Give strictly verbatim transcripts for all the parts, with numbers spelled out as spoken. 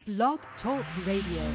Blog Talk Radio.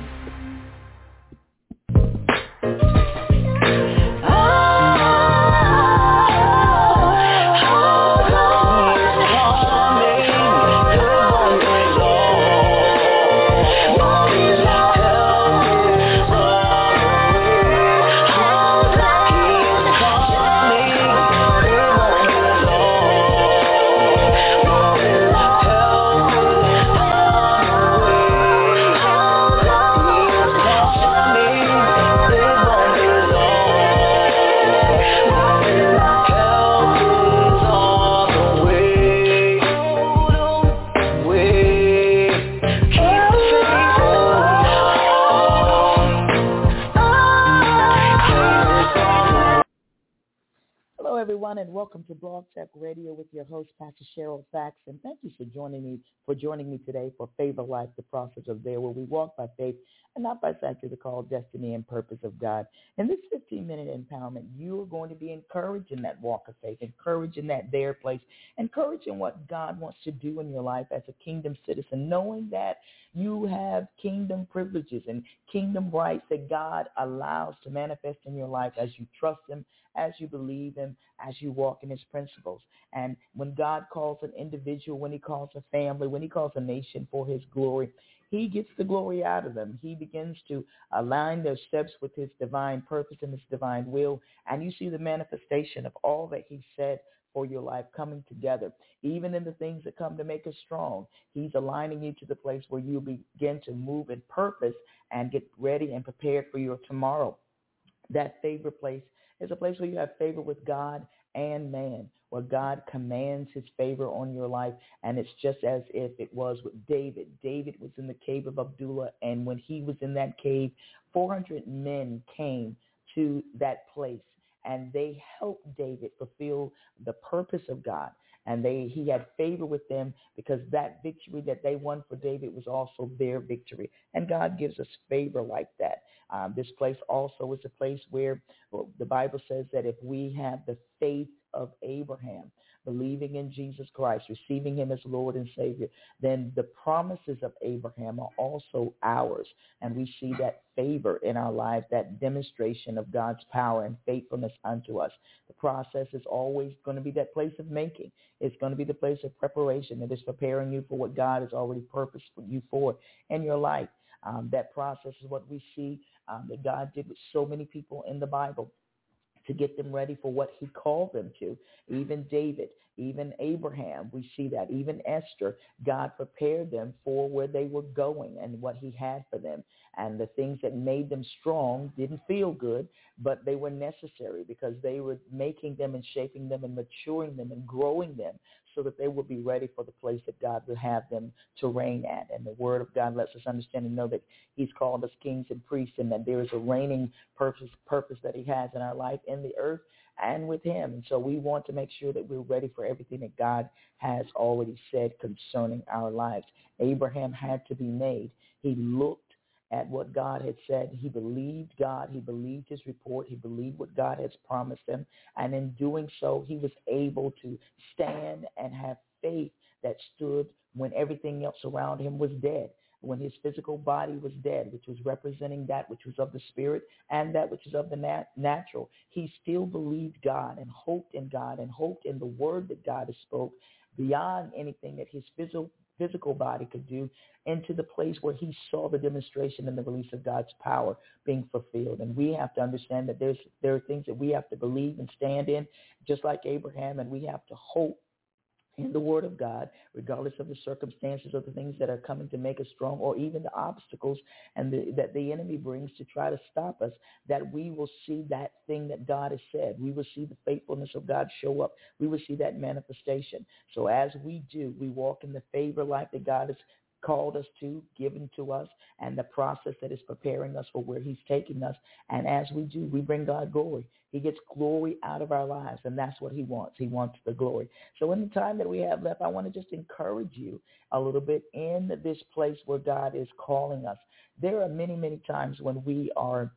And welcome to Blog Talk Radio with your host, Pastor Cheryl Faxon. Thank you for joining me for joining me today for Favor Life, the process of there, where we walk by faith and not by sight through the call, destiny, and purpose of God. In this fifteen-minute empowerment, you are going to be encouraged in that walk of faith, encouraged in that there place, encouraged in what God wants to do in your life as a kingdom citizen, knowing that you have kingdom privileges and kingdom rights that God allows to manifest in your life as you trust Him, as you believe Him, as you walk in His principles. And when God calls an individual, when He calls a family, when He calls a nation for His glory, He gets the glory out of them. He begins to align their steps with His divine purpose and His divine will. And you see the manifestation of all that He said for your life coming together. Even in the things that come to make us strong, He's aligning you to the place where you begin to move in purpose and get ready and prepared for your tomorrow. That favor place is a place where you have favor with God and man, where God commands His favor on your life. And it's just as if it was with David. David was in the cave of Adullam, and when he was in that cave, four hundred men came to that place, and they helped David fulfill the purpose of God. And they he had favor with them because that victory that they won for David was also their victory. And God gives us favor like that. Um, this place also is a place where well, the Bible says that if we have the faith of Abraham, believing in Jesus Christ, receiving Him as Lord and Savior, then the promises of Abraham are also ours. And we see that favor in our lives, that demonstration of God's power and faithfulness unto us. The process is always going to be that place of making. It's going to be the place of preparation that is preparing you for what God has already purposed for you for in your life. Um, that process is what we see um, that God did with so many people in the Bible, to get them ready for what He called them to. Even David, even Abraham, we see that. Even Esther, God prepared them for where they were going and what He had for them. And the things that made them strong didn't feel good, but they were necessary because they were making them and shaping them and maturing them and growing them so that they would be ready for the place that God would have them to reign at. And the Word of God lets us understand and know that He's called us kings and priests, and that there is a reigning purpose, purpose that He has in our life, in the earth, and with Him. And so we want to make sure that we're ready for everything that God has already said concerning our lives. Abraham had to be made. He looked at what God had said. He believed God. He believed His report. He believed what God has promised him. And in doing so, he was able to stand and have faith that stood when everything else around him was dead, when his physical body was dead, which was representing that which was of the spirit and that which is of the nat- natural. He still believed God and hoped in God and hoped in the word that God has spoke beyond anything that his physical physical body could do, into the place where he saw the demonstration and the release of God's power being fulfilled. And we have to understand that there's there are things that we have to believe and stand in, just like Abraham, and we have to hope in the Word of God, regardless of the circumstances or the things that are coming to make us strong, or even the obstacles and the, that the enemy brings to try to stop us, that we will see that thing that God has said. We will see the faithfulness of God show up. We will see that manifestation. So as we do, we walk in the favor life that God has called us to, given to us, and the process that is preparing us for where He's taking us. And as we do, we bring God glory. He gets glory out of our lives, and that's what He wants. He wants the glory. So in the time that we have left, I want to just encourage you a little bit in this place where God is calling us. There are many, many times when we are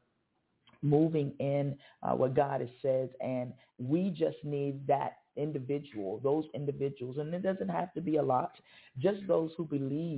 moving in uh, what God has said, and we just need that individual, those individuals, and it doesn't have to be a lot, just those who believe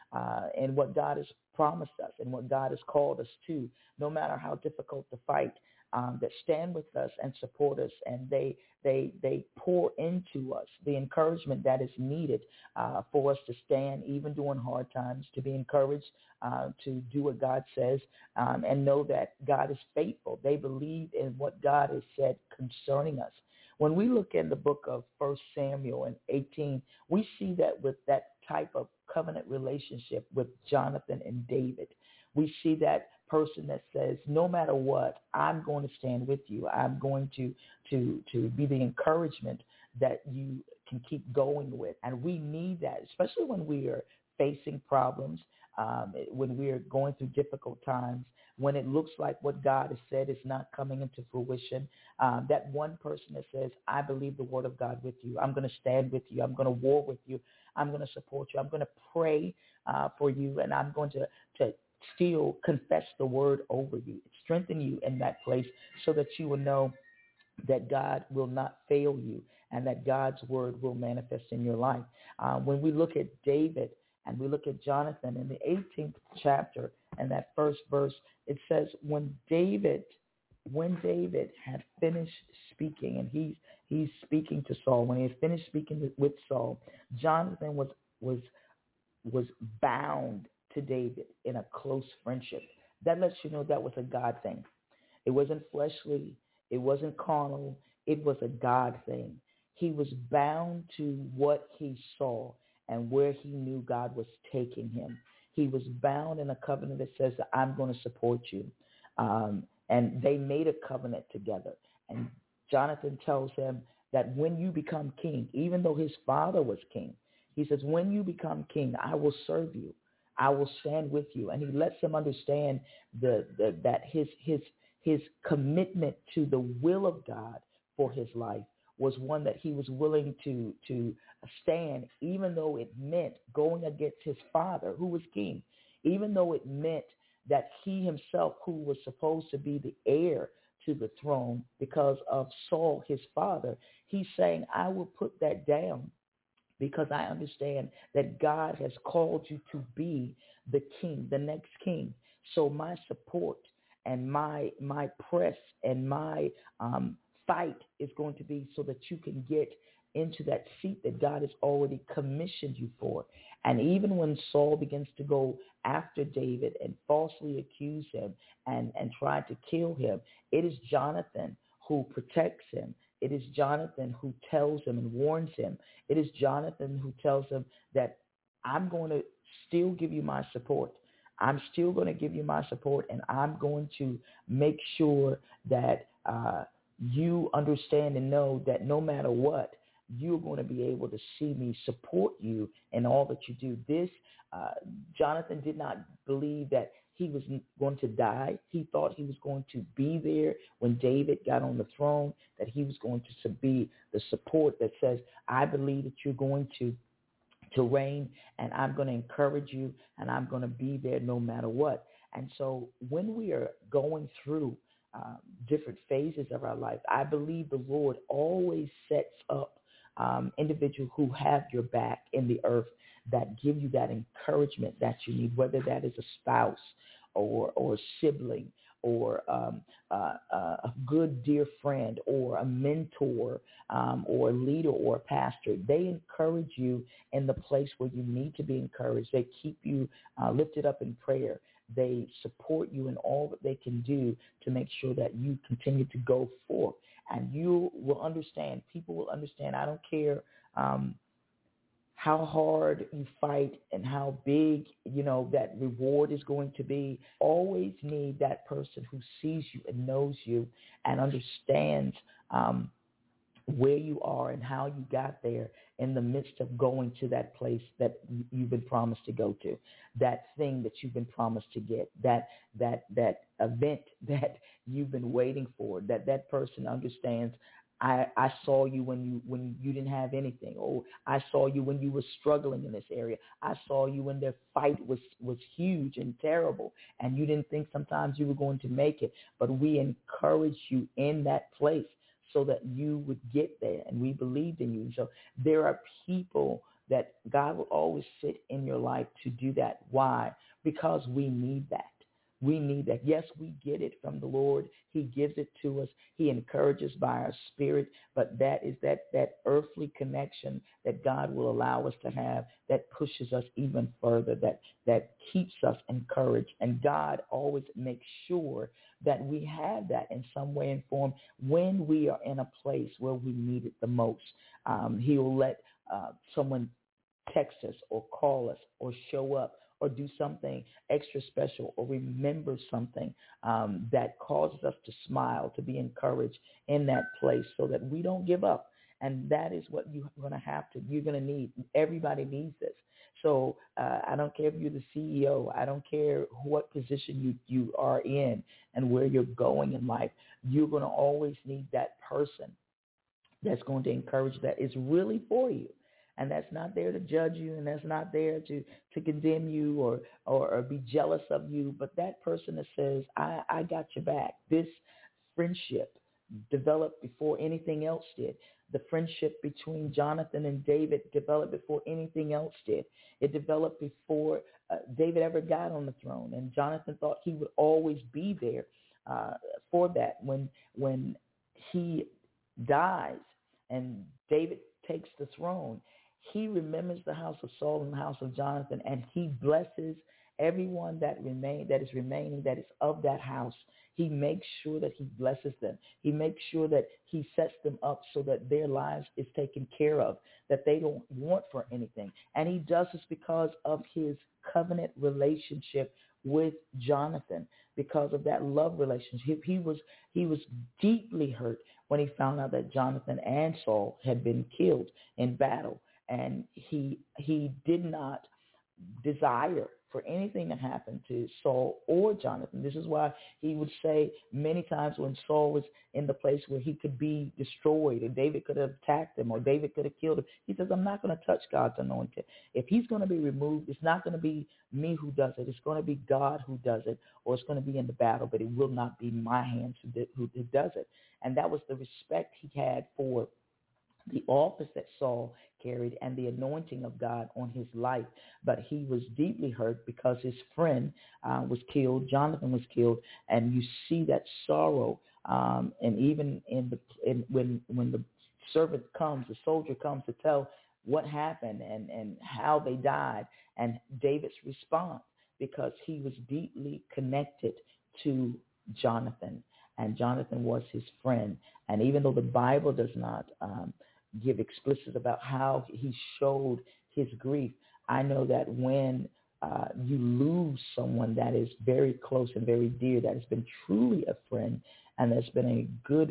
uh, in what God has promised us and what God has called us to, no matter how difficult the fight, um, that stand with us and support us, and they they they pour into us the encouragement that is needed uh, for us to stand even during hard times, to be encouraged, uh, to do what God says, um, and know that God is faithful. They believe in what God has said concerning us. When we look in the book of First Samuel and eighteen, we see that with that type of covenant relationship with Jonathan and David, we see that person that says, no matter what, I'm going to stand with you. I'm going to to to be the encouragement that you can keep going with. And we need that, especially when we are facing problems, um, when we are going through difficult times, when it looks like what God has said is not coming into fruition. Um, that one person that says, I believe the word of God with you. I'm going to stand with you. I'm going to war with you. I'm going to support you. I'm going to pray uh, for you, and I'm going to, to still confess the word over you, strengthen you in that place so that you will know that God will not fail you and that God's word will manifest in your life. Uh, when we look at David and we look at Jonathan in the eighteenth chapter and that first verse, it says, when David, when David had finished speaking, and he's he's speaking to Saul, when he had finished speaking with Saul, Jonathan was was was bound to David in a close friendship. That lets you know that was a God thing. It wasn't fleshly. It wasn't carnal. It was a God thing. He was bound to what he saw and where he knew God was taking him. He was bound in a covenant that says, I'm going to support you. Um, and they made a covenant together. And Jonathan tells him that when you become king, even though his father was king, he says, when you become king, I will serve you. I will stand with you. And he lets them understand the, the, that his, his, his commitment to the will of God for his life was one that he was willing to, to stand, even though it meant going against his father, who was king, even though it meant that he himself, who was supposed to be the heir to the throne because of Saul, his father, he's saying, I will put that down because I understand that God has called you to be the king, the next king. So my support and my my press and my um, fight is going to be so that you can get into that seat that God has already commissioned you for. And even when Saul begins to go after David and falsely accuse him and, and try to kill him, it is Jonathan who protects him. It is Jonathan who tells him and warns him. It is Jonathan who tells him that I'm going to still give you my support. I'm still going to give you my support, and I'm going to make sure that uh, you understand and know that no matter what, you're going to be able to see me support you in all that you do. This, uh, Jonathan did not believe that he was going to die. He thought he was going to be there when David got on the throne, that he was going to be the support that says, I believe that you're going to to reign, and I'm going to encourage you, and I'm going to be there no matter what. And so when we are going through um, different phases of our life, I believe the Lord always sets up um, individuals who have your back in the earth that give you that encouragement that you need, whether that is a spouse or or a sibling or um, uh, uh, a good dear friend or a mentor um, or a leader or a pastor. They encourage you in the place where you need to be encouraged. They keep you uh, lifted up in prayer. They support you in all that they can do to make sure that you continue to go forth. And you will understand, people will understand, I don't care um, how hard you fight and how big, you know, that reward is going to be. Always need that person who sees you and knows you and understands um, where you are and how you got there in the midst of going to that place that you've been promised to go to, that thing that you've been promised to get, that that that event that you've been waiting for, that that person understands. I, I saw you when you when you didn't have anything. Or I saw you when you were struggling in this area. I saw you when the fight was, was huge and terrible, and you didn't think sometimes you were going to make it. But we encouraged you in that place so that you would get there, and we believed in you. So there are people that God will always sit in your life to do that. Why? Because we need that. We need that. Yes, we get it from the Lord. He gives it to us. He encourages by our spirit, but that is that that earthly connection that God will allow us to have that pushes us even further, that that keeps us encouraged. And God always makes sure that we have that in some way and form when we are in a place where we need it the most. Um, he will let uh, someone text us or call us or show up or do something extra special or remember something um, that causes us to smile, to be encouraged in that place so that we don't give up. And that is what you're going to have to, you're going to need. Everybody needs this. So uh, I don't care if you're the C E O. I don't care what position you, you are in and where you're going in life. You're going to always need that person that's going to encourage that is really for you. And that's not there to judge you, and that's not there to, to condemn you or, or, or be jealous of you, but that person that says, I, I got your back. This friendship developed before anything else did. The friendship between Jonathan and David developed before anything else did. It developed before uh, David ever got on the throne, and Jonathan thought he would always be there uh, for that. When when he dies and David takes the throne, he remembers the house of Saul and the house of Jonathan, and he blesses everyone that remain that is remaining that is of that house. He makes sure that he blesses them. He makes sure that he sets them up so that their lives is taken care of, that they don't want for anything. And he does this because of his covenant relationship with Jonathan, because of that love relationship. He, he was he was deeply hurt when he found out that Jonathan and Saul had been killed in battle. And he he did not desire for anything to happen to Saul or Jonathan. This is why he would say many times when Saul was in the place where he could be destroyed, or David could have attacked him, or David could have killed him, he says, I'm not going to touch God's anointed. If he's going to be removed, it's not going to be me who does it. It's going to be God who does it, or it's going to be in the battle, but it will not be my hands who, did, who, who does it. And that was the respect he had for the office that Saul carried and the anointing of God on his life. But he was deeply hurt because his friend uh, was killed, Jonathan was killed, and you see that sorrow. Um, and even in the in, when when the servant comes, the soldier comes to tell what happened and, and how they died, and David's response, because he was deeply connected to Jonathan, and Jonathan was his friend. And even though the Bible does not um, give explicit about how he showed his grief, I know that when uh, you lose someone that is very close and very dear, that has been truly a friend, and there's been a good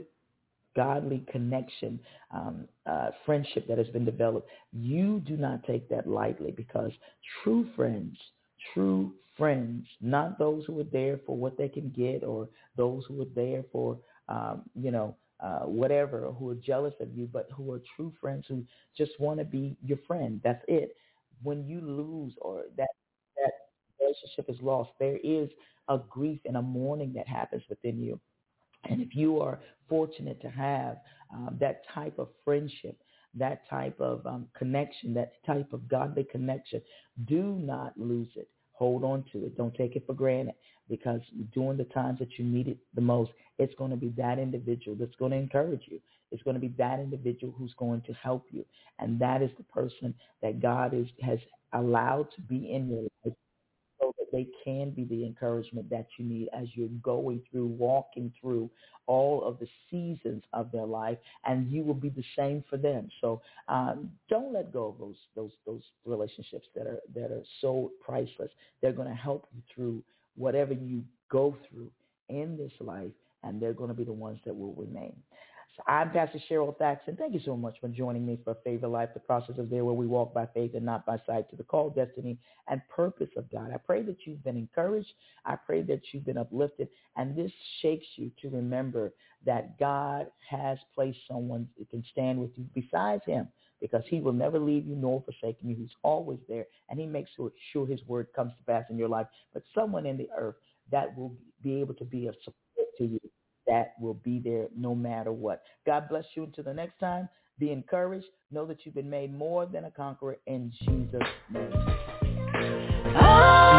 godly connection, um, uh, friendship that has been developed, you do not take that lightly, because true friends, true friends, not those who are there for what they can get, or those who are there for, um, you know, uh, whatever, or who are jealous of you, but who are true friends who just want to be your friend. That's it. When you lose, or that that relationship is lost, there is a grief and a mourning that happens within you. And if you are fortunate to have um, that type of friendship, that type of um, connection, that type of godly connection, do not lose it. Hold on to it. Don't take it for granted, because during the times that you need it the most, it's going to be that individual that's going to encourage you. It's going to be that individual who's going to help you. And that is the person that God is, has allowed to be in your life, so that they can be the encouragement that you need as you're going through, walking through all of the seasons of their life, and you will be the same for them. So um, don't let go of those those those relationships that are that are so priceless. They're going to help you through whatever you go through in this life, and they're going to be the ones that will remain. So I'm Pastor Cheryl Thaxton. Thank you so much for joining me for Favor Life, the process of there where we walk by faith and not by sight, to the call, destiny, and purpose of God. I pray that you've been encouraged. I pray that you've been uplifted, and this shakes you to remember that God has placed someone that can stand with you besides him, because he will never leave you nor forsake you. He's always there, and he makes sure, sure his word comes to pass in your life. But someone in the earth that will be able to be a support to you, that will be there no matter what. God bless you. Until the next time, Be encouraged. Know that you've been made more than a conqueror in Jesus' name. Oh!